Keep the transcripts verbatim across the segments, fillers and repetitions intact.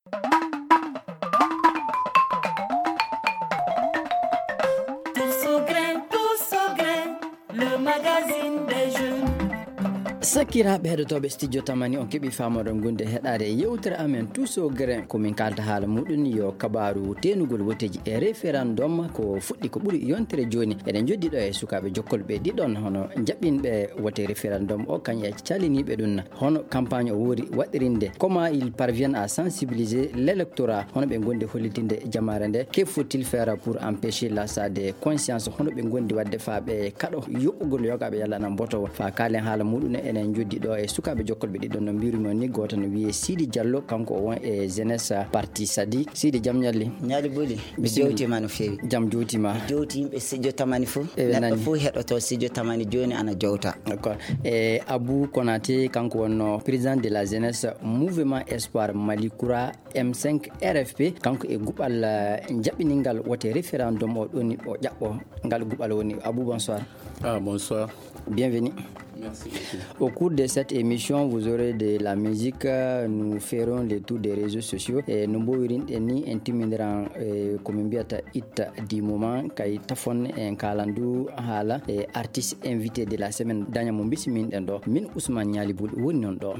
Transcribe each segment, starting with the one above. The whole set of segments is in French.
sakiraɓe heɗotoɓe studio tamani on keeɓi famoɗon gonde heɗade yewtere amen tuso grain komin kalta haala muɗum yo kabaru tenugol woteji e référendum ko fuɗɗi ko ɓuuri yontere joni eɗen joddiɗo e sukaɓe jokkolɓe ɗiɗon hono jaɓɓinɓe wote référendum o kañum e caliniɓe ɗum hono campagne o woori waɗirinde comment il parviennent à sensibiliser l'électorat hono ɓe gondi hollitinde jamare nde que faut-il faire pour empêcher l'assat de conscience hono ɓe gondi wadde fa ɓe kaɗo yoɓɓugol yogaɓe yallana mbotowo fa kalen haala muɗum enen joddi ɗo e sukaɓe jokkolɓe ɗiɗon no mbirumi ni goto no wiye Sidi Diallo kanko o won e jeunesse parti Sadi. Sidi jam ñalli ñalli ɓuuli mi jewtima no fewi jam jowtima jowti yimɓe studio tamani fof neɗɗo fof heɗoto studio tamani joni ana jowta d'accord e Abou Konaté kanko wonno président de la jeunesse mouvement espoir Malikoura M cinq R F P kanko e guɓal jaɓɓiningal wote référendum o ɗoni o ƴaɓɓo ngal guɓal woni. Abou, bonsoir. Ah, bonsoir. Bienvenue. Merci. Au cours de cette émission, vous aurez de la musique. Nous ferons le tour des réseaux sociaux. Et nous boirin ni intimideran comme biata it du moment kay tafon en kalandu hala et artiste invité de la semaine danya mo bismin den do min Ousmane Niali Bul woni non do.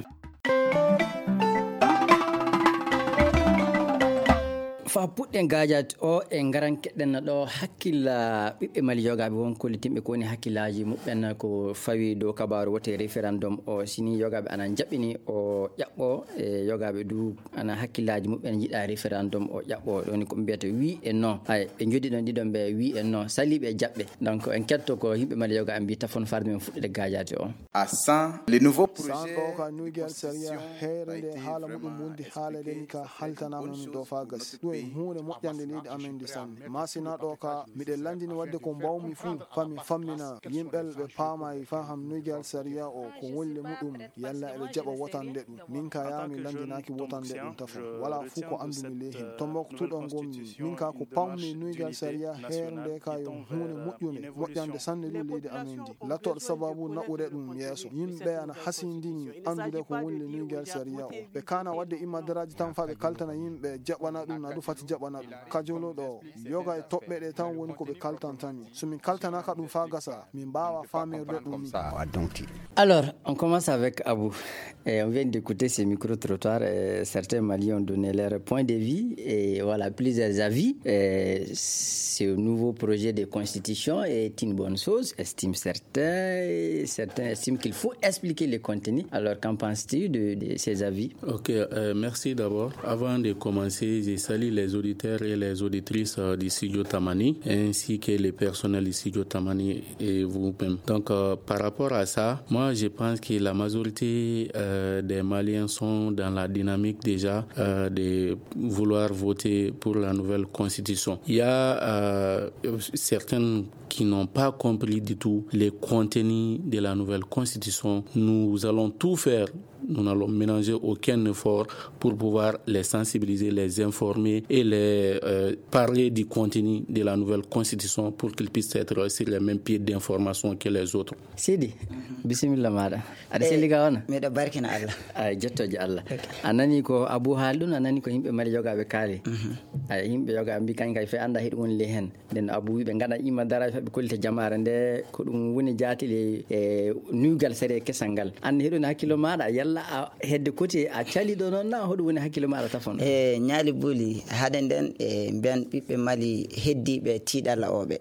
fa puɗɗen gajat o e ngaran keɗɗen ɗo hakkilla ɓiɓɓe Mali yogaɓe won kollitimɓe ko woni hakkillaji muɓɓen ko fawi dow kabaru wote référendum o sini yogaɓe ana jaɓɓini o ƴaɓɓo e yogaɓe du ana hakkillaji muɓɓen jiiɗa référendum o ƴaɓɓo ɗoni ko mbiyata oui et non ay ɓe joddi ɗon ɗiɗon ɓe oui et non saliɓe jaɓɓe donc en ketto ko yimɓe Mali yogaɓe mbi tafon farde men fuɗɗude gajate o à cent les nouveaux projets ka nugel seria heerede haala muɗum wondi haaleden ka haltanama non do fagas hunde moƴƴande leydi amen ndi sanne masina ɗo ka miɗen landini wadde ko mbawmi fuu fami fammina yimɓel ɓe paamay faham nuygal saria o ko wolle muɗum yalla eɓe jaɓa wotande ɗum min ka yami landinaki wotande ɗum tafo wala fuu ko andumi ley hen tomboktuɗo gommi min ka ko pammi nuygal saria heerde ka yo hunde moƴƴude moƴƴande sanne li leydi amen ndi lattoɗo sababu naɓude ɗum yeeso yimɓe ana hasindini andude ko wolle nuygal saria o ɓe kana wadde immadaraji tan fa ɓe kaltana yimɓe jaɓana ɗum adu fati jaɓana ɗum kajolo ɗo yoga e toɓɓe ɗe tan woni ko ɓe kaltantami somin kaltanaka ɗum fa gasa min mbawa famirde ɗum ni. Alors on commence avec Abou et on vient d'écouter ces micro-trottoirs et certains Maliens ont donné leur point de vue et voilà plusieurs avis et ce nouveau projet de constitution est une bonne chose, estiment certains certains estiment qu'il faut expliquer les contenus. Alors qu'en penses-tu de, de ces avis? Ok, euh, merci d'abord. Avant de commencer, je salue les auditeurs et les auditrices euh, du studio Tamani ainsi que les personnels du studio Tamani et vous-même. Donc euh, par rapport à ça, moi je pense que la majorité euh, des Maliens sont dans la dynamique déjà euh, de vouloir voter pour la nouvelle constitution. Il y a euh, certaines qui n'ont pas compris du tout les contenus de la nouvelle constitution. Nous allons tout faire, nous n'allons ménager aucun effort pour pouvoir les sensibiliser, les informer et les euh, parler du contenu de la nouvelle constitution pour qu'ils puissent être sur les mêmes pieds d'information que les autres. Sidi, bismillah mada. Ada seli gawana? Meda barkina Allah. Ay jettoje Allah. Anani ko Abou Haldun anani ko himbe Mali yogabe kaali. Ay himbe yogabe bi kan kay fe anda hedi won le hen. Den Abou be ngada ima dara be kolte jamare nde ko dum woni jatile e nugal sere kesangal. An hedo na hakkilo mada yalla a hedde koti a cali do non na hodo woni hakkilo mada tafon. E nyaali buli haden den e ben bibbe Mali heddibe tidala obe.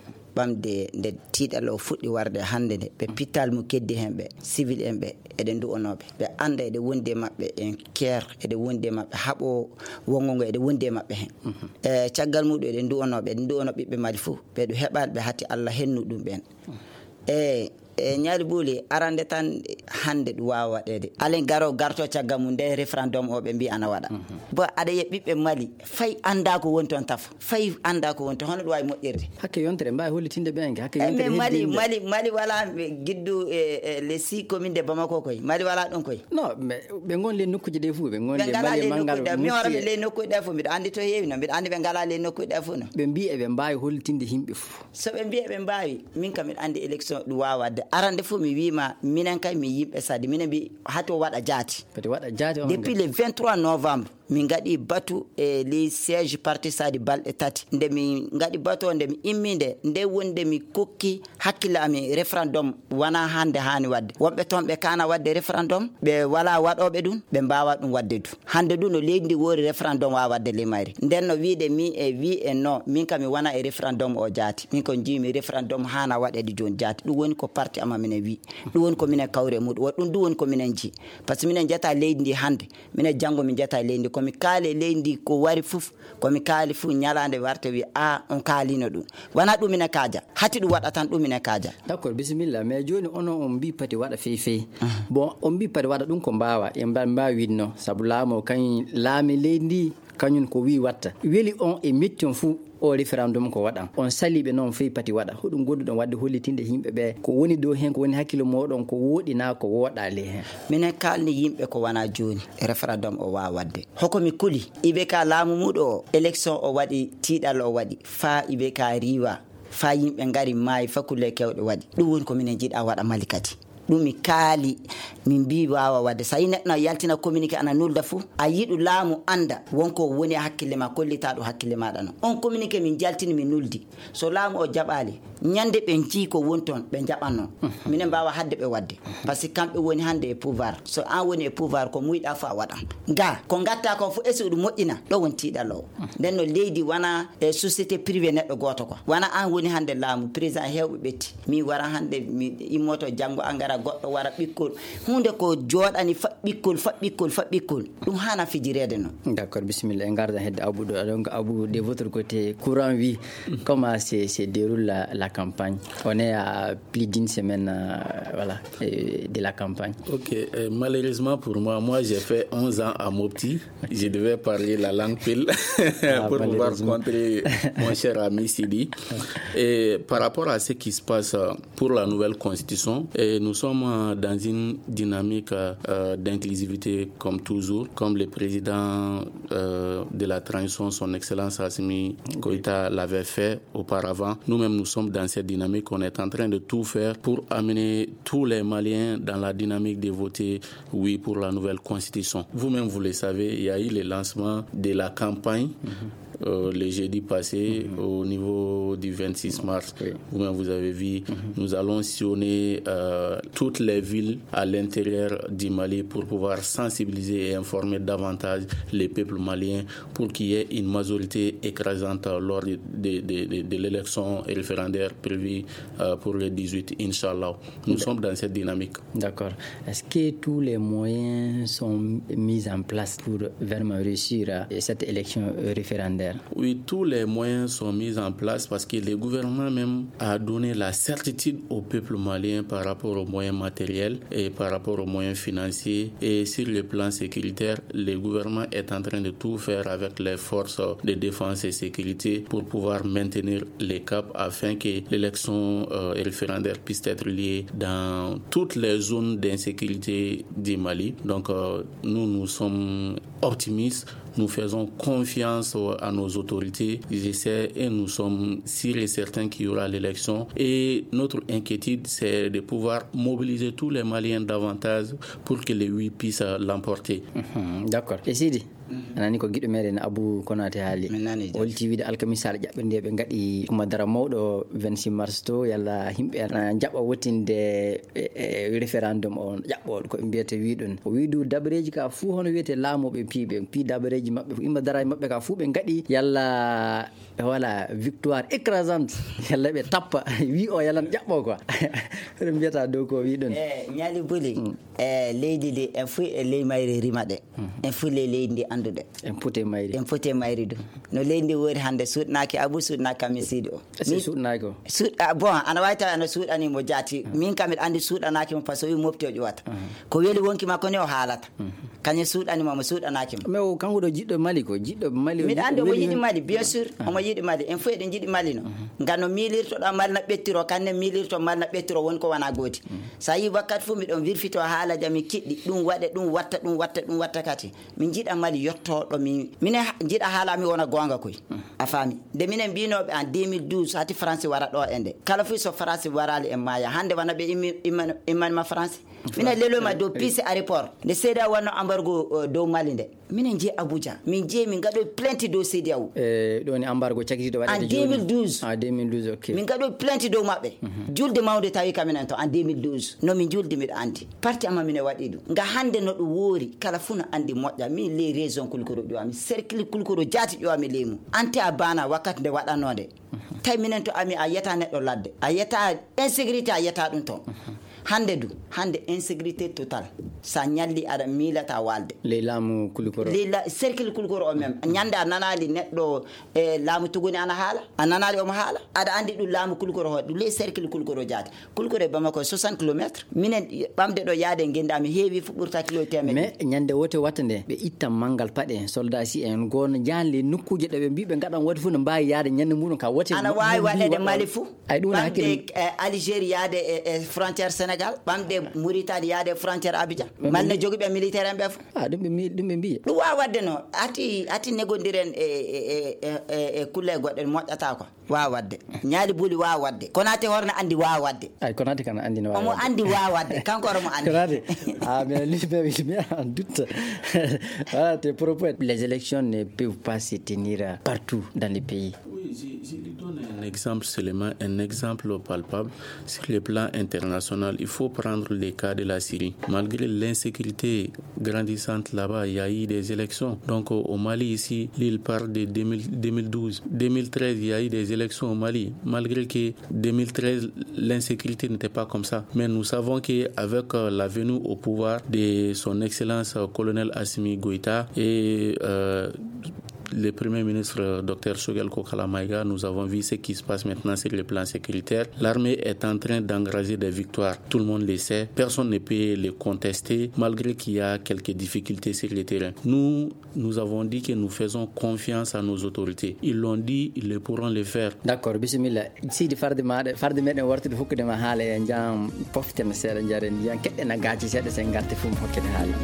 Bamde nde tiiɗal o fuɗɗi warde hannde nde ɓe pittal mo keddi heen ɓe civil en ɓe eɗen du'onoɓe ɓe anda eɗe wondi e maɓɓe en keer eɗe wondi e maɓɓe haɓo wongo ngo eɗe wondi e maɓɓe heen e caggal muɗum eɗen du'onoɓe eɗen du'ono ɓiɓɓe Mali fof ɓeɗo heɓaɗe ɓe hatti Allah hennu ɗum ɓen e e ñaari buuli arande tan hande ɗum wawa waɗede alen garo garto caggal mum nde référendum o ɓe mbi ana waɗa bo aɗa yiya ɓiɓɓe Mali fay anda ko woni toon taf fay anda ko woni toon hono ɗum wawi moƴƴirde hakke yontere mbawi hollitinde ɓen hakke yontere mais Mali Mali Mali wala giddu e les six communes de Bamako koy Mali wala ɗon koy non mais ɓe gon le nokkuji ɗe fuu ɓe gon le Mali mangal mi wara le nokkuji ɗe fuu mbiɗa andi to heewi no mbiɗa andi ɓe ngala le nokkuji ɗe fuu no ɓe mbi eɓe mbawi hollitinde yimɓe fuu so ɓe mbi eɓe mbawi min kam mbiɗa andi élection ɗum wawa wadde arande fuu mi wima minen kay mi yimɓe Sadi minen mbi hato waɗa jaati pati waɗa jaati depuis le vingt-trois novembre min gaɗi batu e li siège parti sadi balɗe tati nde mi gaɗi batu nde mi imminde nde wonde mi kokki hakkille ami référendum wana hande hani wadde wonɓe toon ɓe kana wadde référendum ɓe wala waɗoɓe ɗum ɓe mbawa ɗum wadde du hande du no leydi ndi wori référendum wawa wadde limayri nden no wiide mi e wi e non min kam mi wona e référendum o jaati min ko jimi référendum hana waɗede joni jaati ɗum woni ko parti ama minen wi ɗum woni ko minen kawre muɗum ɗum ɗum woni ko minen ji par ce que minen jetta leydi ndi hande minen janggo min jetta leydi ndi komi kaali leydi ndi ko wari fof komi kaali fu ñalande warte wi a on kaalino ɗum wona ɗum minen kaaja hati ɗum waɗa tan ɗum minen kaaja d'accord bisimilla mais joni ono on mbi pati waɗa fewi fewi bon on mbi pati waɗa ɗum ko mbawa e mbawi winno saabu laamo kañ laami leydi ndi kañum ko wi watta weli on e metti on fuu o référendum ko waɗan on saliɓe noon fewi pati waɗa hoɗum gonduɗon wadde hollitinde yimɓe ɓe ko woni dow hen ko woni hakkille moɗon ko woɗina ko woɗa le hen minen kalni yimɓe ko wona joni référendum o wawa wadde hokomi kuli iɓe ka laamu muɗo o élection o waɗi tiiɗal o waɗi fa iɓe ka riwa fa yimɓe gari maayi fakulle kewɗe waɗi ɗum woni ko minen jiiɗa waɗa mali kadi ɗum mi kaali min mbi wawa wadde so yi neɗɗo yaltina communiqué ana nulda fou a yiɗu laamu anda wonko woni hakkille ma kollita ɗo hakkille maɗa no on communiqué min jaltini min nuldi so laamu o jaɓali ñande ɓe jii ko woni toon ɓe jaɓanno minen mbawa hadde ɓe wadde par ce que kamɓe woni hande e pouvoir so an woni e pouvoir ko muyɗa fo a waɗan ga ko gatta ko fo est ce que ɗum moƴƴina ɗo woni tiiɗal o nden no leydi wona e société privé neɗɗo goto ko wona an woni hande laamu président hewɓe ɓetti mi wara hande mi immoto janggo angara goɗɗo wara ɓikkol hunde ko jooɗani fa ɓikkol fa ɓikkol fa ɓikkol ɗum hana fijirede noon. D'accord, bismillah. En garde hedde Abou. Donc Abou, de votre côté, courant vie, comment se, se déroule la, la campagne? On est à plus d'une semaine euh, voilà, euh, de la campagne. Ok, euh, malheureusement pour moi, moi j'ai fait onze ans à Mopti. Je devais parler la langue pile ah, pour pouvoir rencontrer mon cher ami Sidi. Et par rapport à ce qui se passe pour la nouvelle constitution, et nous sommes dans une dynamique euh, d'inclusivité comme toujours, comme le président euh, de la transition, son Excellence Assimi Goïta l'avait fait auparavant. Nous-mêmes, nous sommes dans cette dynamique. On est en train de tout faire pour amener tous les Maliens dans la dynamique de voter oui pour la nouvelle constitution. Vous-même, vous le savez, il y a eu le lancement de la campagne. Mm-hmm. Euh, le jeudi passé, mm-hmm. au niveau du vingt-six mars. Oui. Vous-même, vous avez vu, mm-hmm. nous allons sillonner euh, toutes les villes à l'intérieur du Mali pour pouvoir sensibiliser et informer davantage les peuples maliens pour qu'il y ait une majorité écrasante lors de, de, de, de, de l'élection référendaire prévue euh, pour le dix-huit, Inch'Allah. Nous D'accord. sommes dans cette dynamique. D'accord. Est-ce que tous les moyens sont mis en place pour vraiment réussir euh, cette élection référendaire? Oui, tous les moyens sont mis en place parce que le gouvernement même a donné la certitude au peuple malien par rapport aux moyens matériels et par rapport aux moyens financiers. Et sur le plan sécuritaire, le gouvernement est en train de tout faire avec les forces de défense et sécurité pour pouvoir maintenir les caps afin que l'élection euh, référendaire puisse être liée dans toutes les zones d'insécurité du Mali. Donc, euh, nous, nous sommes optimistes. Nous faisons confiance à nos autorités, j'essaie et nous sommes sûrs et certains qu'il y aura l'élection. Et notre inquiétude, c'est de pouvoir mobiliser tous les Maliens davantage pour que les oui puissent l'emporter. Mmh, d'accord. Et Sidi, anani ko giɗɗo meɗen Abou Konaté haali holti wiide alkamisaɗo ƴaɓɓe nde ɓe gaɗi kumadara mawɗo vingt-six mars to yalla yimɓe jaɓa wottinde référendum on ƴaɓɓoɗo koɓe mbiyata wiɗon o wiidu dabareji ka fuu hono wiyete laamoɓe piiɓe pi dabareji mabɓe imadaraji mabɓe ka fuu ɓe gaɗi yalla voilà victoire écrasante yalla ɓe tappa wi o yalan ƴaɓɓo quoi hoɗo mbiyata dow ko wiɗon e ñaali boli e leydi ndi en fuu e ley mayre rima ɗe en fuu le leydi ndi anduɗe en foti mayri en foti mayri ɗum no leydi ndi wori hannde suuɗnaki Abou suuɗnaki kam mi siidi o suuɗnaki o suuɗa bon ana wawi tawi ana suuɗanimo jaati min kam miɗa andi suuɗanakimo par ce que o wi mofti o ƴuwata ko weeli wonki makko ni o haalata kañum suuɗanimo mo suuɗanakimo mais o kanko ɗo jiɗɗo Mali ko jiɗɗo Mali miɗa andi omo yiɗi Mali bien sûr omo yiɗi Mali en fof eɗen jiɗi Mali no ngam no miilirtoɗo Mali na ɓettiro kanne miilirto Mali na ɓettiro woni ko wona gooti sa yi wakkati fof miɗon wirfito haalaji mi kiɗɗi ɗum waɗe ɗum watta ɗum watta ɗum watta kati min jiiɗa Mali yettoɗo mi minen jiiɗa haala mi wona gonga koy a faami nde minen mbinoɓe en deux mille douze hati français wara ɗo e nde kala fof so français warali e maya hande wana ɓe immanima français minen leloyma dow piste aéroport nde seeda wonno embargo dow Mali nde minen je Abuja min je min gaɗo plainte dow C D A O e ɗo ni embargo cakitiɗo waɗede en deux mille douze en deux mille douze ok min gaɗo plainte dow maɓɓe julde mawde tawi kaminen to en deux mille douze no min julde miɗo andi parti amma mine waɗi ɗum nga hande no ɗum woori kala fuu no andi moƴƴa min ley raison kulkoro ƴowami cercle kulkoro jaati ƴowami leymu ante a bana wakkati nde waɗanode tawi minen to ami a yetta neɗɗo ladde a yetta insécurité a yetta ɗum ton hande du hande insécurité totale sa ñalli aɗa miilata walde ley laamu kulkoro ley la cercle kulkoro o même ñande a nanali neɗɗo e laamu tuguni ana haala a nanali omo haala aɗa andi ɗum laamu kulkoro ho ɗum ley cercle kulkoro jaati kulkoro e Bamako soixante kilométres minen ɓamde ɗo yaade genda mi heewi fuɓɓurta kilo temen mais ñande wote watta nde ɓe ittan manggal paɗe soldat si en gono jahanle nokkuje ɗo ɓe mbi ɓe gaɗan wote fof no mbawi yaade ñande muɗum ka wote ana wawi waɗede Mali fou ay ɗum ɓamde Algérie yaade e frontiére Sénégal ɓamde Mauritanie yaade frontiére Abidjan malne joguiɓe militaire en ɓe fof a ɗum ɓe ɗum ɓe mbiya ɗum wawa wadde no ati ati négodiren e e e e kulle goɗɗe moƴƴata ko wawa wadde ñaali buuli wawa wadde Konaté horno andi wawa wadde ay Konaté kana andi no omo andi wawa wadde kanko oromo andi Konaté ah mais lui mais mais en doute voilà tes propos les élections ne peuvent pas se tenir partout dans les pays. Oui, je, je lui donne un exemple seulement, un exemple palpable sur le plan international. Il faut prendre le cas de la Syrie. Malgré l'insécurité grandissante là-bas, il y a eu des élections. Donc au Mali ici, l'île parle de deux mille douze. deux mille treize, il y a eu des élections au Mali. Malgré que deux mille treize, l'insécurité n'était pas comme ça. Mais nous savons qu'avec la venue au pouvoir de son Excellence colonel Assimi Goïta et euh, le Premier ministre Dr Choguel Kokala Maïga, nous avons vu ce qui se passe maintenant sur le plan sécuritaire. L'armée est en train d'engranger des victoires. Tout le monde le sait. Personne ne peut les contester, malgré qu'il y a quelques difficultés sur le terrain. Nous, nous avons dit que nous faisons confiance à nos autorités. Ils l'ont dit, ils le pourront le faire. D'accord, bismillah. Sidi farde maɗa farde meɗen wartude hokkude ma haala e jam poften seeɗa jaren jiyan keɗɗen a gaaci seeɗa sen garte fum hokkede haala.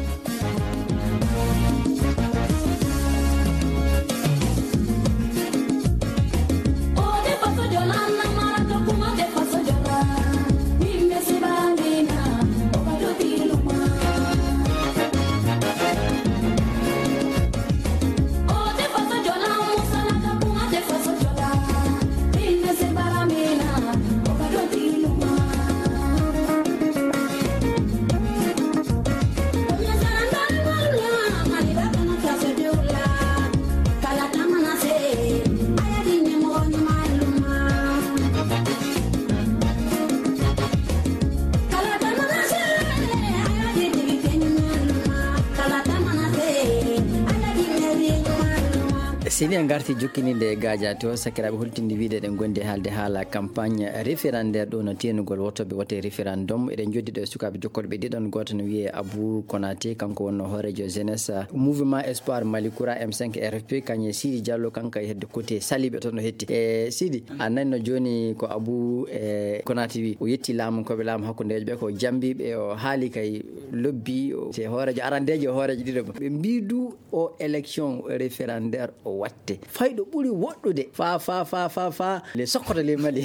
sini en garti jokkininde gaja to sakiraɓe holtinde wiide ɗen gonde haalde haala campagne référendaire ɗo no tenugol wotoɓe wote référendum eɗen joddi ɗo e sukaɓe jokkoɗo ɓe ɗiɗon goto no wiye Abou Konaté kanko wonno hoorejo jeunesse mouvement espoir Mali Koura M cinq R F P kañe Sidi Diallo kanko e hedde côté saliɓe toon no hetti e Sidi a nanno joni ko Abou e Konaté wi o yetti laamu koɓe laamu hakkudejo ɓe ko jambiɓe o haali kay lobbi se hoorejo arandejo e hoorejo ɗiɗo ɓe mbidu o élection référendaire o watte fayɗo ɓuuri woɗɗude fa fa fa fa fa le sokkoto le Mali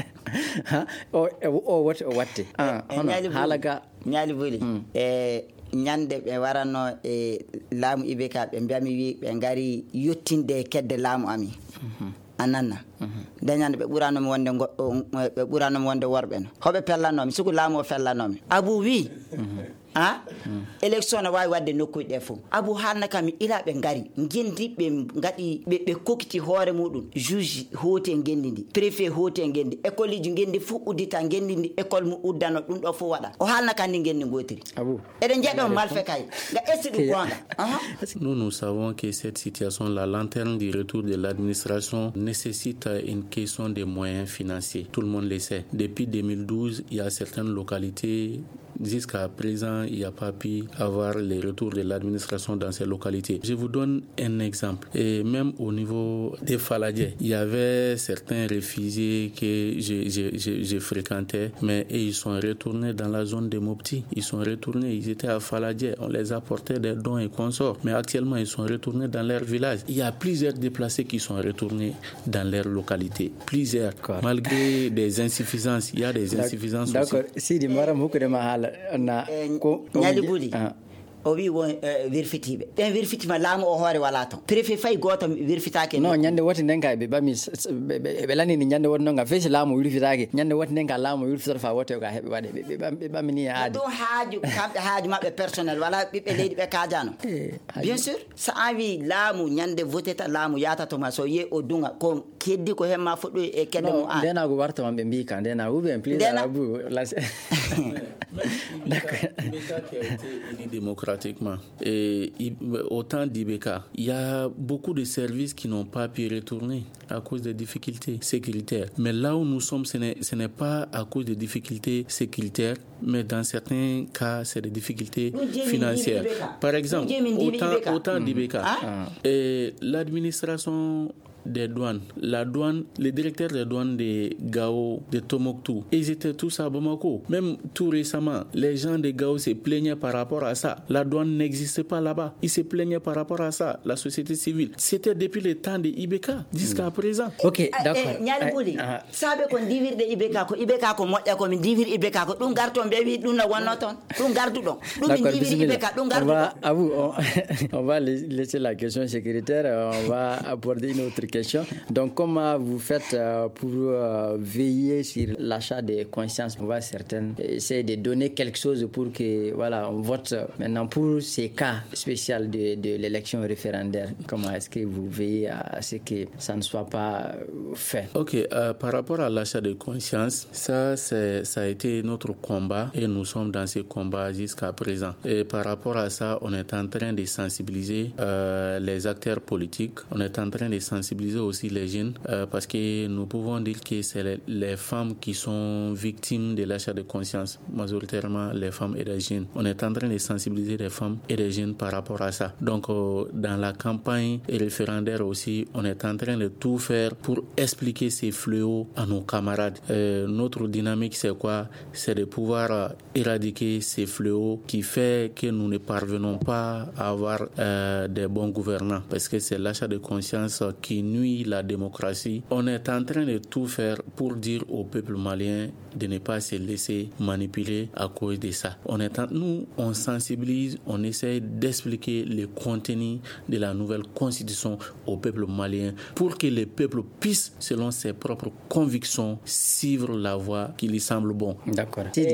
o o wote o watte hono haala ga ñaali boli e ñande ɓe waranno e laamu Ibeka ɓe mbiyami wi ɓe ngari yottinde kedde laamu ami ananna dañande ɓe ɓuranomi wonde ɓe ɓuranomi wonde worɓe no hoɓe pellanomi siku laamu o fellanomi Abou wi ha élection no wawi wadde nokkuji ɗe fof Abou haalna kam ilaɓe ngari gendi ɓe gaɗi ɓe kokkiti hoore muɗum juge hooti e gendi ndi préfet hooti e gendi école ji gendi fof uddita gendi ndi école mu uddano ɗum ɗo fof waɗa o haalna kam ndi gendi gotiri eɗen jeeɗo malfe kay ga esti ɗum gonga. Nous nous savons que cette situation, la lanterne du retour de l'administration nécessite une question de moyens financiers. Tout le monde le sait. Depuis deux mille douze, il y a certaines localités. Jusqu'à présent, il n'y a pas pu avoir le retour de l'administration dans ces localités. Je vous donne un exemple. Et même au niveau des Faladjais, il y avait certains réfugiés que je, je, je, je fréquentais, mais ils sont retournés dans la zone de Mopti. Ils sont retournés, ils étaient à Faladjais. On les apportait des dons et consorts. Mais actuellement, ils sont retournés dans leur village. Il y a plusieurs déplacés qui sont retournés dans leur localité. Plusieurs. D'accord. Malgré des insuffisances, il y a des insuffisances D'accord. aussi. Sidi, madame, vous connaissez ma na ko ñali buli o wi won wirfitiɓe ɓen wirfitima laamu o hoore wala ton préfet fay goto wirfitake non ñande wote nden ka ɓe ɓami ɓe lanini ñande wote noon ga feesi laamu wirfitake ñande wote nden ka laamu wirfitata fa wote ka heɓe waɗe ɓe ɓamini e aade ɗum haaju kamɓe haaju maɓɓe personnel wala ɓiɓɓe leydi ɓe kajano bien sûr so an wi laamu ñande voteta laamu yatatoma so yi o dunga ko keddi ko hemma foɗɗo e kedde mo an ndenago warta man ɓe mbi ka ndena ou bien plus abou d'accord qui a été élu démocratiquement et au temps d'I B K il y a beaucoup de services qui n'ont pas pu retourner à cause des difficultés sécuritaires, mais là où nous sommes ce n'est, ce n'est pas à cause des difficultés sécuritaires, mais dans certains cas c'est des difficultés financières. Par exemple au temps, au temps d'I B K et l'administration des douanes, la douane, les directeurs des douanes de Gao, de Tombouctou, ils étaient tous à Bamako. Même tout récemment, les gens de Gao se plaignaient par rapport à ça. La douane n'existait pas là-bas. Ils se plaignaient par rapport à ça. La société civile. C'était depuis le temps de I B K jusqu'à présent. Ok, d'accord. Nyali Buli, sabe kon divir de I B K ko I B K ko moƴƴa ko min divir I B K ko ɗum garton ɓe wi ɗum na wonno toon ɗum gardu ɗon ɗum min divir I B K ɗum gardu ɗon. À vous, on va laisser la question sécuritaire. On va aborder une autre question. Donc, comment vous faites euh, pour euh, veiller sur l'achat de conscience? On va certaines essayer de donner quelque chose pour que, voilà, on vote maintenant pour ces cas spéciaux de, de l'élection référendaire. Comment est-ce que vous veillez à ce que ça ne soit pas fait? Ok, euh, par rapport à l'achat de conscience, ça, c'est, ça a été notre combat et nous sommes dans ce combat jusqu'à présent. Et par rapport à ça, on est en train de sensibiliser euh, les acteurs politiques, on est en train de sensibiliser aussi les jeunes euh, parce que nous pouvons dire que c'est les, les femmes qui sont victimes de l'achat de conscience, majoritairement les femmes et les jeunes. On est en train de sensibiliser les femmes et les jeunes par rapport à ça. Donc euh, dans la campagne référendaire aussi, on est en train de tout faire pour expliquer ces fléaux à nos camarades. Euh, notre dynamique c'est quoi? C'est de pouvoir euh, éradiquer ces fléaux qui fait que nous ne parvenons pas à avoir euh, des bons gouvernants parce que c'est l'achat de conscience qui nuit la démocratie. On est en train de tout faire pour dire au peuple malien de ne pas se laisser manipuler à cause de ça. On est en, nous, on sensibilise, on essaie d'expliquer le contenu de la nouvelle constitution au peuple malien pour que le peuple puisse, selon ses propres convictions, suivre la voie qui lui semble bon. D'accord. Sidi.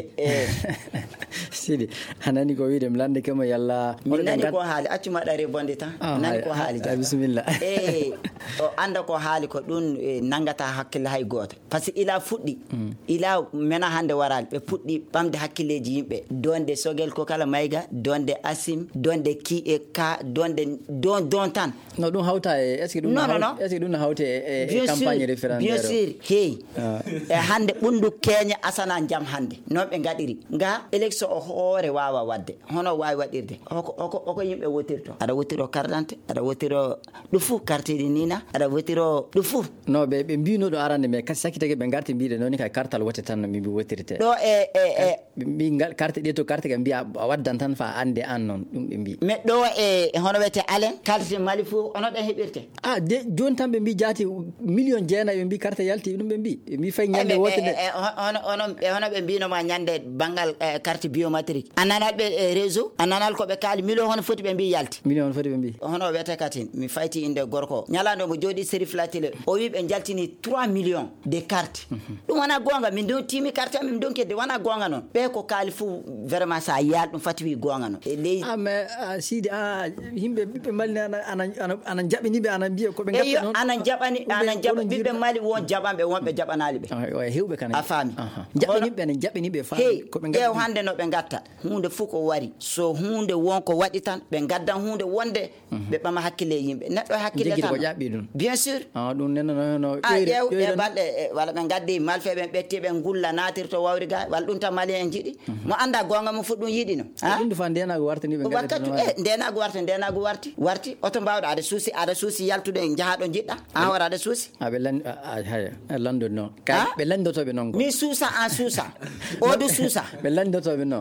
Sidi. Hanani ko wiide mlande kama yalla. Nani ko haali accuma ɗare bonde tan. Nani ko haali. Bismillah. Eh o anda ko haali ko ɗum nangata hakkille hay goto par ce que ila fuɗɗi ila mena hande waral ɓe puɗɗi ɓamde hakkilleji yimɓe donde sogel ko kala mayga donde asim donde ki e ka donde don don tan no ɗum hawta e est ce que ɗum non non est ce que ɗum hawte e campagne référendaire bien sûr hey e hande ɓundu keña asana jam hande non ɓe gaɗiri nga élection o hoore wawa wadde hono wawi waɗirde oko oko oko yimɓe wotirto aɗa wotiro carte aɗa wotiro ɗum fou carte ɗi nina aɗa wotiro ɗum fou non ɓe ɓe mbino ɗo arande mais kasi sakki tagi ɓe garti mbiɗe noon kay kartal wote tan no mbi wotirte ɗo e e e ɓe mbi carte ɗe to carte ka mbiya a waddan tan fa ande an noon ɗum ɓe mbi mais ɗo e hono wiyete alen carte mali fou ono ɗen heɓirte ah de joni tan ɓe mbi jaati million jeenayi ɓe mbi carte yalti ɗum ɓe mbi ɓe mbi fay ñande wote nde ono ono hono ɓe mbinoma ñande banggal carte biométrique ananal ɓe réseau ananal koɓe kaali million hono foti ɓe mbi yalti million hono foti ɓe mbi hono wiyete katin mi fayti inde gorko ñalando mo jooɗi série flatile o wi ɓe jaltini trois millions de cartes ɗum wona gonga min do timi carte min don kedde wona gonga non ɓe ko kaali fou vraiment sa yal ɗum fati wi gonga non e ley ah mais sidi ah yimɓe ɓiɓɓe mali ana ana ana jaɓaniɓe ana mbiya koɓe gatta noon ana jaɓani ana jaɓa ɓiɓɓe mali won jaɓanɓe wonɓe jaɓanali ɓe hewɓe kan a faami jaɓaniɓe ne jaɓaniɓe fa koɓe gatta e hande no ɓe gatta hunde fou ko wari so hunde won ko waɗi tan ɓe gaddan hunde wonde ɓe ɓama hakkille yimɓe neɗɗo hakkille tan ko jaɓɓi ɗum bien sûr ah ɗum neno no ƴeew e balɗe walla ɓe gaddi malfeɓe ɓe ɓetti ɓe gulla natirto wawri ga walla ɗum tan malien en jiiɗi mo anda gonga mo fu ɗum yiiɗi no ɗum fa ndenago wartaniɓe wakkatu e ndenago warta ndenago warti warti oto mbawɗo aɗa suusi aɗa suusi yaltude jahaɗo jiɗɗa an wara aɗa suusi ɓe lan haya landoɗ noon kay ɓe landotoɓe noon mi suusa an suusa o du suusa ɓe landotoɓe noon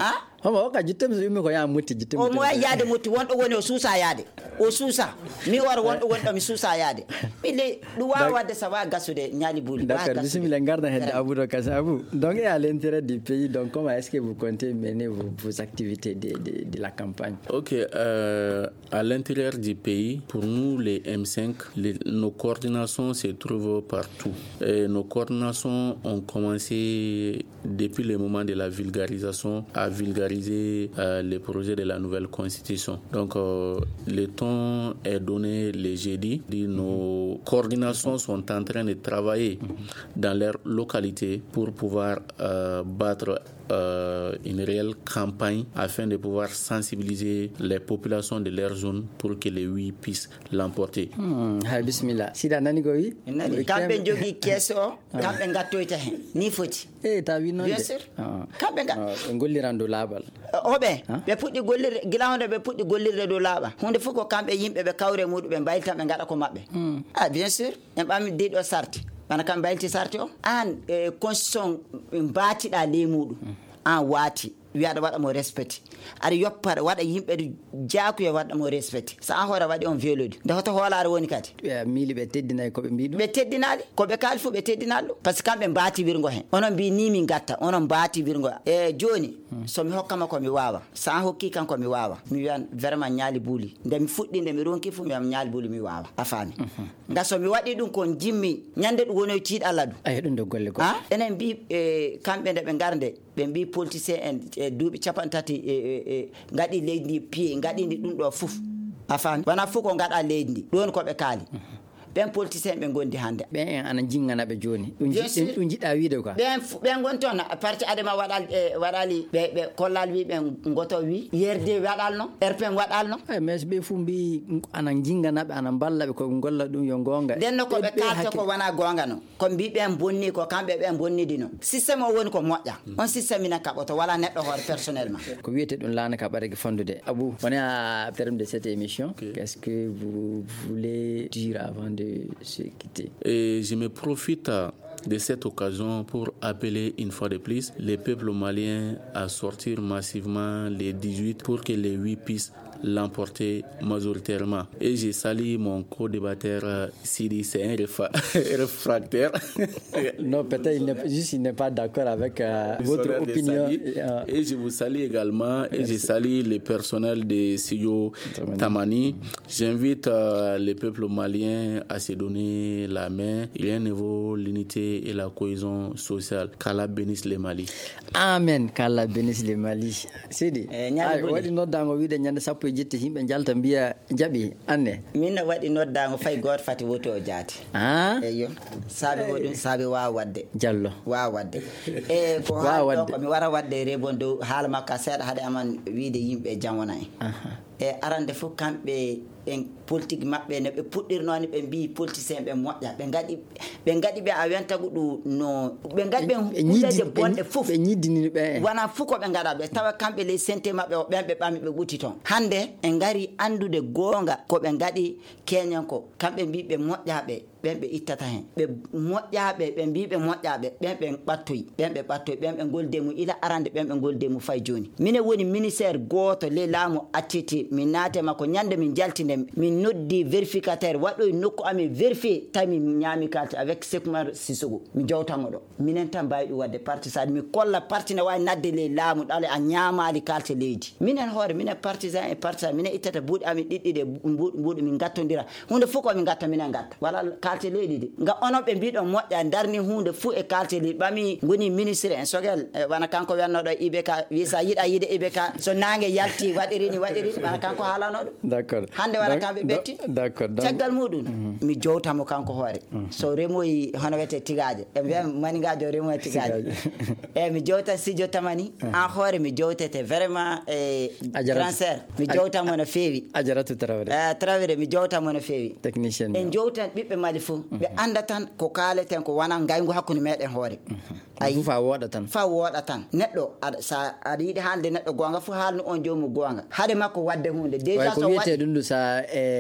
homo ka jittem so yimɓe ko ya mutti jittem o mo yaade mutti wonɗo woni o suusa yaade o suusa mi wara wonɗo wonɗo mi suusa yaade ɓille ɗum wawa wadde ça va gassude ñaali buuli. D'accord, bismillah, garde hedde Abou do Kassabou. Donc et à l'intérieur du pays, donc comment est-ce que vous comptez mener vos, vos activités de, de, de la campagne? Ok, euh, à l'intérieur du pays, pour nous les M cinq, les, nos coordinations se trouvent partout. Et nos coordinations ont commencé depuis le moment de la vulgarisation à vulgariser euh, les projets de la nouvelle constitution. Donc euh, le ton est donné le jeudi. Nos coordinations sont en train de travailler dans leur localité pour pouvoir euh, battre euh, une réelle campagne afin de pouvoir sensibiliser les populations de leur zone pour que les oui puissent l'emporter. Hmm, bismillah. Sida nani go wi? Nani kambe jogi keso, kambe ngattoyta hen. Ni foti. Eh ta wi non. Bien sûr. Kambe ngat. Ngolliran do labal. Obe, be puddi gollirde gilawde be puddi gollirde do laba. Hunde fu ko kambe yimbe be kawre mudu be mbaylta be ngada ko mabbe. Ah bien sûr. En bami deedo sarti. Bana kam baylti sarti o an e constitution mbaatiɗa ley muɗum an waati wiyaɗa waɗa mo respecté aɗa yoppara waɗa yimɓe jaakuye waɗa mo respecté so an hoore waɗi on velode nde hoto hoolare woni kadi miili ɓe teddinayi koɓe mbi ɗum ɓe teddinaɗe koɓe kaali fof ɓe teddinaɗe ɗum par ce que kamɓe mbaati wirgo hen onon mbi ni min gatta onon mbaati wirgo e joni somi hokkama komi wawa so an hokki kan komi wawa mi wiyan vraiment ñaali buuli nde mi fuɗɗi nde mi ronki fof mi wiyam ñaali buuli mi wawa a faami nga somi waɗi ɗum kon jimmi ñande ɗum woni tiiɗ Allah ɗum ayi ɗum de golle go ha enen mbi e kamɓe nde ɓe garde ɓe mbi politicien en e duuɓi capan tati e gaɗi leydi ndi piye gaɗindi ɗum ɗo fof a faami wona fof ko gaɗa leydi ndi ɗon koɓe kaali ɓen politicien ɓe gondi hande ɓen en ana jinganaɓe joni ɗum jiɗɗa wiide quoi ɓen ɓen gon toon parti adema waɗal waɗali ɓe ɓe kollal wi ɓen goto wi yerde waɗal non R P M waɗal non ay mais ɓe fu mbi ana jinganaɓe ana ballaɓe ko golla ɗum yo gonga denno ko ɓe kalte ko wona gonga non ko mbi ɓen bonni ko kamɓe ɓen bonnidi non systéme o woni ko moƴƴa on systéme ina kaɓoto wala neɗɗo hoore personnellement ko wiyete ɗum laana ka ɓareke fondude Abou on est à terme de cette émission okay. Qu'est-ce que vous voulez dire avant de se quitter? Et je me profite de cette occasion pour appeler une fois de plus les peuples maliens à sortir massivement les dix-huit pour que les huit puissent l'emporter majoritairement. Et je salue mon co-débatteur Sidi, c'est un réfractaire. Non, peut-être il n'est, juste il n'est pas d'accord avec euh, votre opinion. Et je vous salue également. Et Merci. Je salue le personnel de Sidio Tamani. J'invite euh, les peuples maliens à se donner la main. Rien ne vaut l'unité et la cohésion sociale. Qu'Allah bénisse le Mali. Amen. Qu'Allah bénisse le Mali. Sidi, waɗi noddago wiide ñande sappo e jetti yimɓe jalta mbiya jaɓi anne min no waɗi noddago fay goto fati woto o jaati ah eyyo saabi hoɗum saabi wawa wadde jallo wawa wadde e ko haɗo ko mi wara wadde rebon dow haala makka seeɗa haade aman wiide yimɓe jam wona en e arande fof kamɓe ɓen politique maɓɓe no ɓe puɗɗirnoni ɓe mbi politicien ɓe moƴƴa ɓe gaɗi ɓe gaɗi ɓe a wiyanta ɗum no ɓe gaɗi ɓe huɗede bonɗe fof ɓe ñiddini ɓe wona fof ko ɓe gaɗa ɓe tawa kamɓe ley sente maɓɓe o ɓen ɓe ɓami ɓe ɓutti toon hande en gari andude goonga ko ɓe gaɗi keñen ko kamɓe mbi ɓe moƴƴaɓe ɓen ɓe ittata hen ɓe moƴƴaɓe ɓe mbi ɓe moƴƴaɓe ɓen ɓe ɓattoyi ɓen ɓe ɓattoyi ɓen ɓe goldemu ila arande ɓen ɓe goldemu fay joni mine woni ministére goto ley laamu acciti min naatema ko ñande min jaltinde min noddi vérificateur waɗoy nokku amin vérifié tawi min ñaami kalte avec Sékoumar Sissoko mi jawtango ɗo minen tan mbawi ɗum wadde partisan mi kolla parti ne wawi nadde ley laamu ɗale a ñaamali kalte leydi minen hoore minen partisan e partisan minen ittata buuɗi amin ɗiɗɗiɗe mbuɗi min gattodira hunde fof ko min gatta minen gatta wala kalte leydi de nga onon ɓe mbiɗon moƴƴa darni hunde fuu e kalte leydi ɓami goni ministre en sogel wana kanko wiyannoɗo I B K wi sa yiɗa yiide I B K so nangue yalti waɗirini waɗirini wana kanko haalanoɗo d'accord hande wala kamɓe ɓetti d'accord caggal muɗum mi jowtamo kanko hoore so remoyi hono wiyete tigaje e mbiya manigajo remoyi tigaje e mi jowtan Sidio Tamani en hoore mi jowtete vraiment e transfert mi jowtamo no feewi Adjaratou Traoré e Traoré mi jowtamo no feewi technicien en jowtan ɓiɓɓe Mali fof ɓe anda tan ko kaleten ko wona ngaygu hakkude meɗen hoore ayi fa woɗa tan fa woɗa tan neɗɗo sa aɗa yiiɗi haalde neɗɗo gonga fof haalnu on jomum gonga haade makko wadde wadde hunde déjà ko wiyete ɗum ɗo sa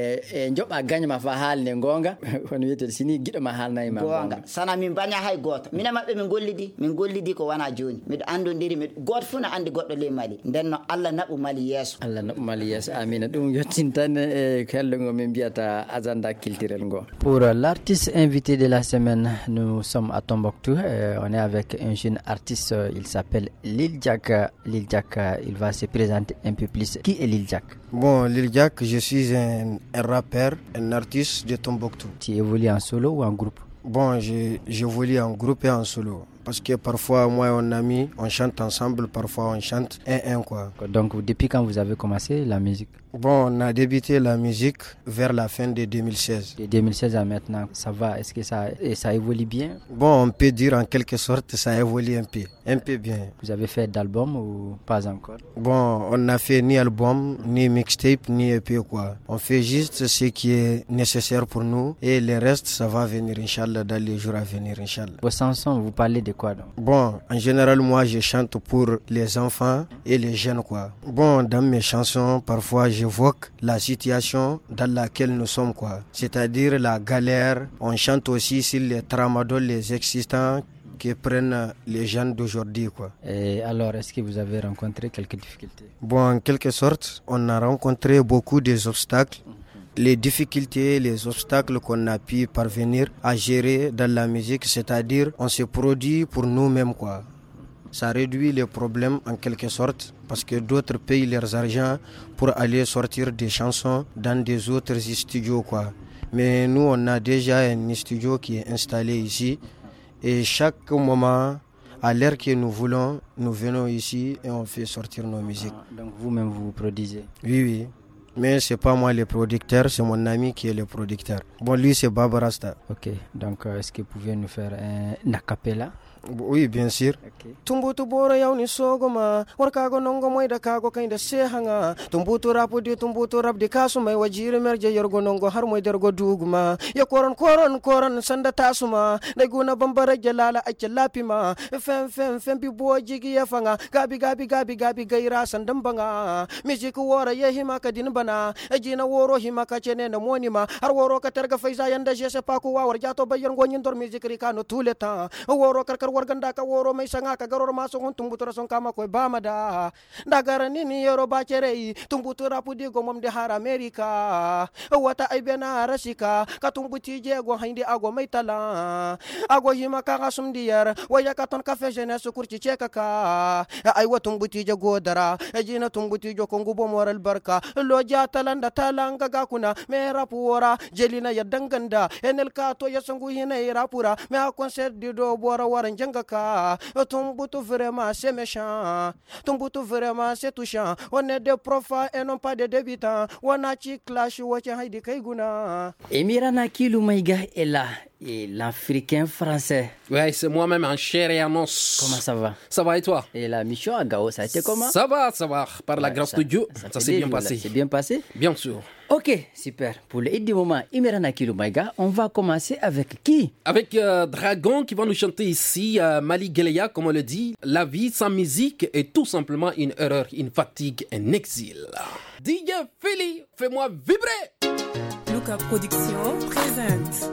e joɓa gagnema fa haalne gonga kono wiyete sini giɗo ma haalnayima gonga sana min baña hay goto mina mabɓe min gollidi min gollidi ko wana joni miɗo andodiri miɗo goto fuu no andi goɗɗo ley Mali nden no Allah naɓu Mali yeeso Allah naɓu Mali yeeso amina ɗum yettin tan e hello ngo min mbiyata agenda culturel ngo. Pour l'artiste invité de la semaine, nous sommes à Tombouctou. Euh, on est avec un jeune artiste, il s'appelle Lil Jack. Lil Jack, il va se présenter un peu plus. Qui est Lil Jack? Bon, Lil Jack, je suis un, un rappeur, un artiste de Tombouctou. Tu évolues en solo ou en groupe? Bon, j'évolue en groupe et en solo. Parce que parfois, moi et mon ami, on chante ensemble, parfois on chante un un quoi. Donc, depuis quand vous avez commencé la musique? Bon, on a débuté la musique vers la fin de deux mille seize. De deux mille seize à maintenant, ça va? Est-ce que ça, ça évolue bien? Bon, on peut dire en quelque sorte ça évolue un peu, un peu bien. Vous avez fait d'album ou pas encore? Bon, on n'a fait ni album, ni mixtape, ni E P quoi. On fait juste ce qui est nécessaire pour nous et le reste, ça va venir, Inch'Allah, dans les jours à venir, Inch'Allah. Vos chansons, vous parlez de quoi donc? Bon, en général, moi, je chante pour les enfants et les jeunes quoi. Bon, dans mes chansons, parfois, j'évoque la situation dans laquelle nous sommes quoi. C'est-à-dire la galère. On chante aussi sur les tramadoles, les existants que prennent les jeunes d'aujourd'hui quoi. Et alors, est-ce que vous avez rencontré quelques difficultés? Bon, en quelque sorte, on a rencontré beaucoup des obstacles. Les difficultés, les obstacles qu'on a pu parvenir à gérer dans la musique, c'est-à-dire on se produit pour nous-mêmes quoi. Ça réduit les problèmes en quelque sorte parce que d'autres payent leurs argent pour aller sortir des chansons dans des autres studios quoi. Mais nous on a déjà un studio qui est installé ici et chaque moment, à l'heure que nous voulons, nous venons ici et on fait sortir nos musiques. Ah, donc vous-même vous produisez? Oui, oui. Mais c'est pas moi le producteur, c'est mon ami qui est le producteur. Bon, lui c'est Baba Rasta. Ok, donc euh, est-ce que vous pouvez nous faire un acapella? Oui, bien sûr. Okay. Tumbutu bora yauni sogoma warkago nongo moida kago kainda sehanga tumbutu rapu di tumbutu rap di kasu mai wajiri merje yorgo nongo har moy dergo duguma ya koron koron koron sanda tasuma dai guna bambara jalala acce lapima fem fem fem bi bojigi ya fanga gabi gabi gabi gabi gaira sandam banga music wora ya hima ka din bana ajina woro hima ka chene na monima har woro ka terga faiza yanda je se paku wa war jato bayon gonyin dor music ri kanu tuleta woro kar warganda ka woro mai sanga ka garor maso hon tumbutura son kama koy bamada dagara nini yoro bacherei tumbutura pudi go mom de har America wata ay bena rasika ka tumbuti je go hinde ago mai tala ago hima ka gasum diyar waya ka ton ka fe jeunesse kurci cheka ka ay wa tumbuti je go dara ejina tumbuti jo ko ngubo moral barka lo ja talanda talanga ga kuna me rapura jelina ya danganda enel ka to yasangu hina rapura me a concert di do bora waran jangaka tumbutu vraiment c'est méchant tumbutu vraiment c'est touchant on est des profs et non pas des débutants on a chi clash wacha haidi kaiguna Emirana Kilou Maïga est là et l'Africain français. Ouais, c'est moi-même en chair et en os. Comment ça va? Ça va et toi? Et la mission à Gao, ça a été comment? Ça va, ça va. Par la ouais, grâce ça, de Dieu, ça, ça s'est bien jours, passé. C'est bien passé? Bien sûr. Ok, super. Pour le hit du moment, Emirana Kilou Maïga, on va commencer avec qui? Avec euh, Dragon qui va nous chanter ici, euh, Mali Geleya, comme on le dit. La vie sans musique est tout simplement une erreur, une fatigue, un exil. D J Philly, fais-moi vibrer! Luca Production présente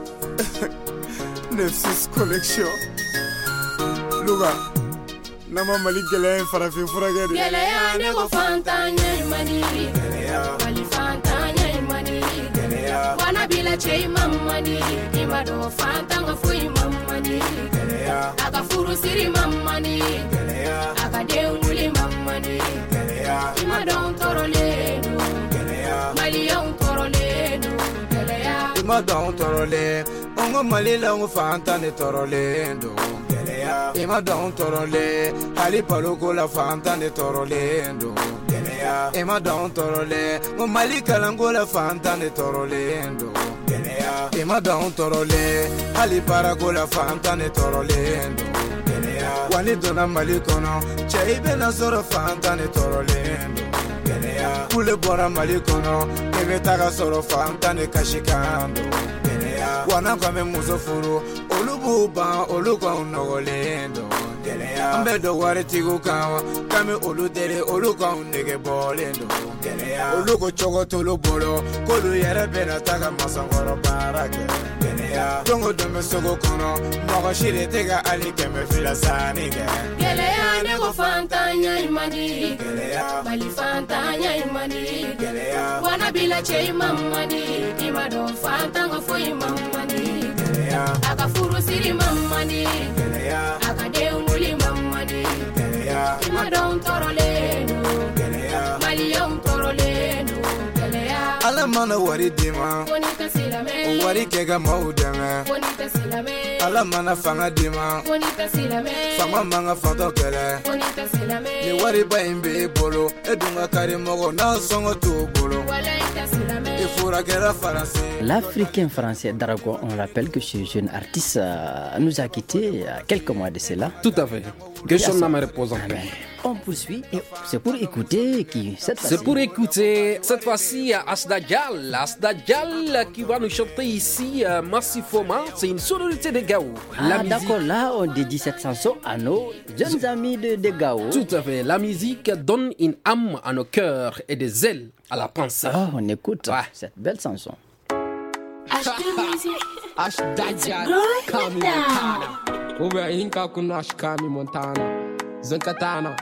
neuf six Collection. Luga nama Mali Geleya farafin furagari Geleya ne go fantanya mani Geleya Mali fantanya mani Geleya wana bila chei mamani imado fantanga fui mamani Geleya aga furu siri mamani Geleya aga deunguli mamani Geleya imado torole Geleya Mali yon torole Geleya imado torole ongo Mali la ongo fantane torole ndo Geleya imado torole ali paloko la fantane torole ndo Geleya imado torole ngo Mali kalango la fantane torole ndo Geleya imado torole ali parago la fantane torole ndo Geleya wani dona Mali kono cheibe na soro fantane torole ndo Geleya kule bora Mali kono kebe taga soro fantane kashikando Geleya wana kwa me muzo furu olububa olukwa unogolendo Geleya ambe do wari tigu kawa kami olu dere olu ka undege bolendo olu ko chogo tolo bolo kolu yere bena taga masangoro barake tongo dome sogo kono mogo shire tega ali keme filasani ge Geleya nego fantanya imani Geleya bali fantanya imani Geleya wana bila che mamani imado fantanga fo imamani Geleya aka furu siri mamani Geleya aka deunguli mamani Geleya imado toroleno Geleya maliya toroleno Geleya ala mana wari dima bonita silame wari kega maudeme bonita silame ala mana fanga dima bonita silame fanga manga fato kele bonita silame ni wari ba imbe bolo edunga kari mogo na songo tu bolo wala ita silame ifura kera français. L'Africain français Darago, on rappelle que ce jeune artiste euh, nous a quittés il y a quelques mois de cela. Tout à fait. Que son nom repose en paix. On poursuit et c'est pour écouter qui cette fois-ci. C'est pour écouter cette fois-ci Asda Dial. Asda Dial qui va nous chanter ici euh, Massifoma. C'est une sonorité de Gao. Ah d'accord, là on dédie cette chanson à nos jeunes amis de, de Gao. Tout à fait. La musique donne une âme à nos cœurs et des ailes à la pensée. Ah, on écoute ouais. cette belle chanson. Asda Dial, Kami Montana. Obe hinka kun Ash Kami Montana. Zankatana.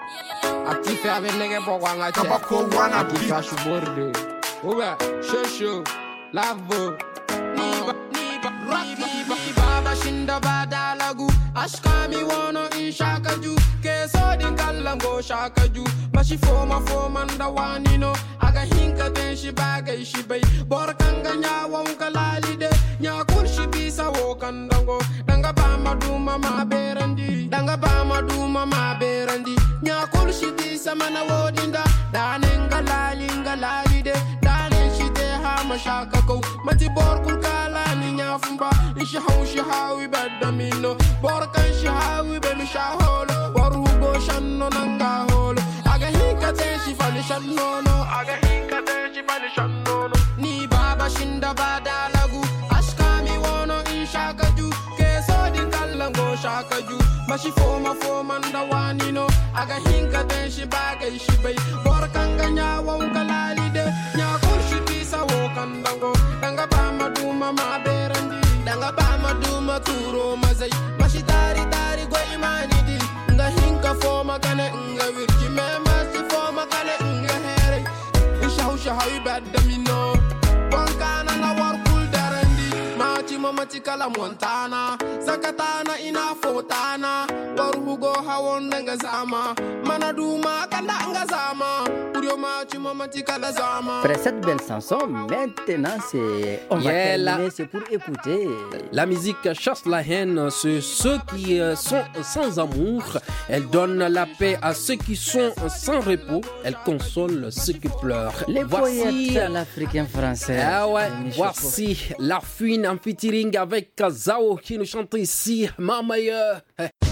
Actif avec nege bogwanga che Tabako wana Actif ashu borde Obe shosho Lavo Niba Niba Niba Niba Shinda badalagu Ashkami wono in shakaju Keso din kalango shakaju Bashi foma foma ndawani no Aga hinka ten shibaga ishibai Borkanga nyawa unkalalide Nyakun shibisa wokandango Danga bama duma maberandi Danga bama duma maberandi Nyakul shiti samana wodinda Danenga lalinga lalide Danen shite hama shakako Mati borkul kala ni nyafumba Isha hau shihawi badamino Borkan shihawi bemi shaholo Warugo shanno nanga holo Aga hinka tenshi fani shannono Aga hinka tenshi fani shannono Ni baba shinda badalagu Ashkami wono in shakaju Keso din kalango shakaju Mashi foma foma ndawani no Aga hinka ten shi baga shi bai Borkanga nyawa unkalalide Nyakul shiti sa wokandango Danga bama duma maberandi Danga bama duma turo mazai Mashi tari tari gwa imani di Nga hinka foma kane nga wirki Mema si foma kane nga here Isha husha hawi badamino Bonkana na warkul darandi Machi mamati kala montana Zakatana ina fotana Warugo hawon nga zama Manaduma kanda nga zama Urio machi mamati kala zama. Après cette belle chanson, maintenant c'est on va Yeah, terminer, la- c'est pour écouter. La musique chasse la haine, c'est ceux qui euh, sont sans amour. Elle donne la paix à ceux qui sont sans repos. Elle console ceux qui pleurent. Les Voici, poètes à l'Africain français. ah ouais, Michel voici La Fouine en featuring avec Zao qui nous chante ici Ma meilleure.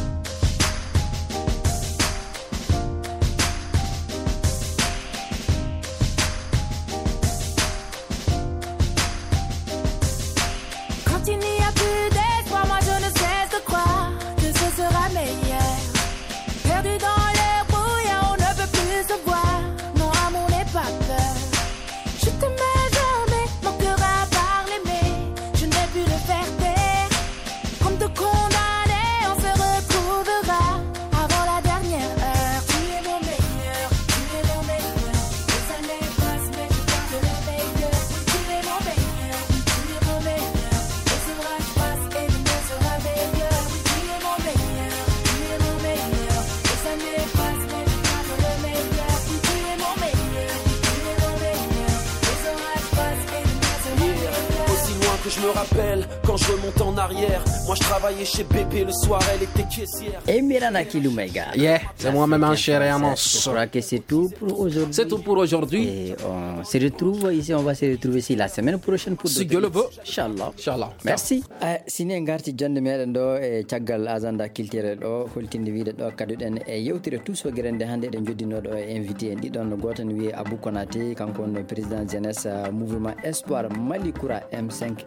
Quand il n'y a plus d'espoir, moi je ne cesse de croire que ce sera meilleur. Perdu dans le brouillard, on ne peut plus se voir. Non, amour n'est pas peur. Je t'aimais jamais, mon cœur a parlé, mais je n'ai pu le faire taire. Comme te condamner, on se retrouvera avant la dernière heure. Tu es mon meilleur, tu es mon meilleur. Les années passent, mais je garde le meilleur. Tu es mon meilleur, tu es mon meilleur. Les ouvrages passent et demain sera meilleur. Tu es mon meilleur, tu es mon meilleur. Les années passent, mais je garde le meilleur. Tu es mon meilleur, tu es mon meilleur. Les orages passent et demain sera meilleur. Aussi loin que je me rappelle, quand je remonte en arrière, moi je travaillais chez Bébé le soir, elle était caissière. Et Mirana Kilumega. Yeah, c'est moi-même en chair et en Je os. crois que c'est tout pour aujourd'hui. C'est tout pour aujourd'hui. Et on se retrouve ici, on va se retrouver ici la semaine prochaine pour Si Dieu le veut. Inch'Allah. Inch'Allah. Merci. Uh, sine garti jonde meɗen ɗo e caggal agenda kiltere ɗo holtinde wiide ɗo kaduɗen e yewtire tusogere nde hannde eɗen joddinoɗo e invité en ɗiɗon goto ne wiye Abou Konaté kanko on président jeunesse uh, mouvement espoir Mali Koura M cinq R F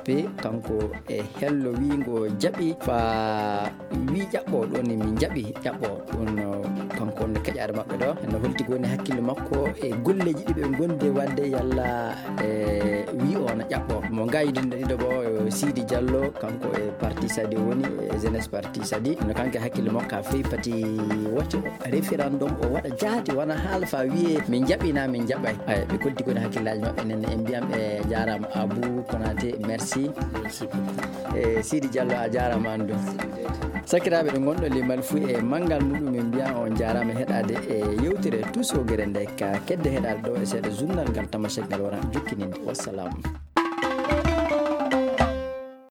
jappe kanko e hello wingo jaɓi fa wi jaɓɓo ɗon min jaɓi jaɓɓo ɗum kanko on keƴare maɓɓe ɗo no holti goni hakkille makko e golleji ɗiɓe gonde wadde yalla e wi on jaɓɓo mo gayidinde ɗiɗo bo Sidi Diallo kanko e parti Sadi woni e jeunesse parti Sadi no kanko hakkille makko fewi pati wacce référendum o waɗa jaati wona haala fa wiye min jaɓina min jaɓay ay ɓe kolti goni hakkillaji maɓɓe nenne en mbiyam e jarama Abou Konaté merci e Sidi Diallo a jarama an ɗum sakiraɓe ɗo gonɗo limal fuu e manggal muɗum en mbiya on jarama heɗade e yewtere tous o guere nde ka kedde heɗade ɗo e seeɗa journal ngal tamasek ngal wara jokkininde wassalamu.